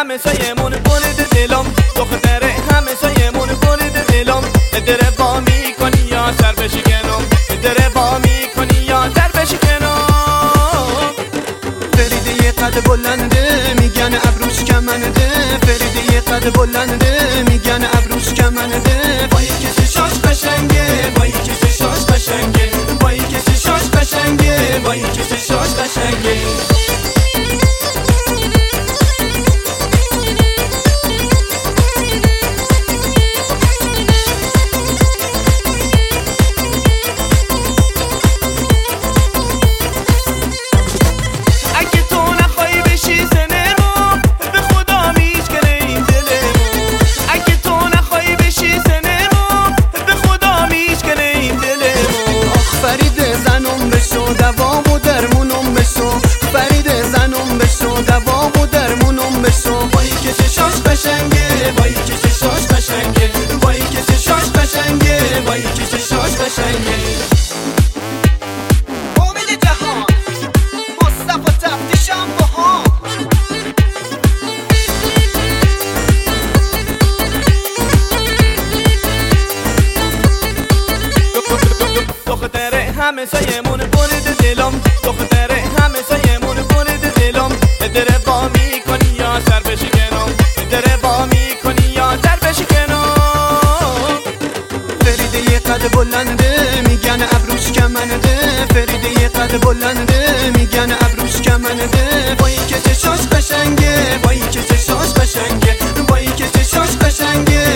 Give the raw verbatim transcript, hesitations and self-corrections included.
همه سایمون برد دلم، دختره همه سایمون برد دلم. دره با میکنی یا سر بشکنم، دره با میکنی یا سر بشکنم. فریده یه قد بلنده میگن ابروش کمنده، فریده یه قد بلنده میگن ابروش کمنده. با یکی چشاش قشنگه، با یکی چشاش قشنگه، با یکی چشاش قشنگه، با یکی چشاش قشنگه. دوام و درمونم بشو، فرید زنم بشو، دوام و درمونم بشو. بایی که چشاش قشنگه، بایی که چشاش قشنگه، بایی که چشاش قشنگه، بایی که چشاش قشنگه. امید جهان مصطفی تفتیشم با هم. دختره همه سایمون برد دلم، دختره همه سایمون برد دلم. دره با میکنی یا سر بشکنم، دره با میکنی یا سر بشکنم. فریده یه قد بلنده میگن ابروش کمنده، فریده یه قد بلنده میگن ابروش کمنده. بایی که چشاش قشنگه، بایی که چشاش قشنگه، بایی که چشاش قشنگه،